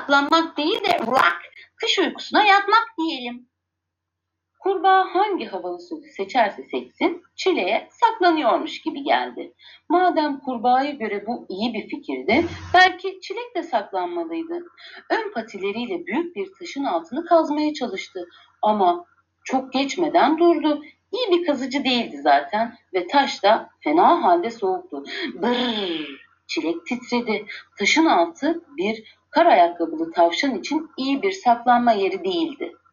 saklanmak değil de kış uykusuna yatmak diyelim. Kurbağa hangi havalı sözü seçerse seçsin, çileğe saklanıyormuş gibi geldi. Madem kurbağaya göre bu iyi bir fikirdi, belki çilek de saklanmalıydı. Ön patileriyle büyük bir taşın altını kazmaya çalıştı. Ama çok geçmeden durdu. İyi bir kazıcı değildi zaten ve taş da fena halde soğuktu. Brrr! Çilek titredi. Taşın altı bir kar ayakkabılı tavşan için iyi bir saklanma yeri değildi.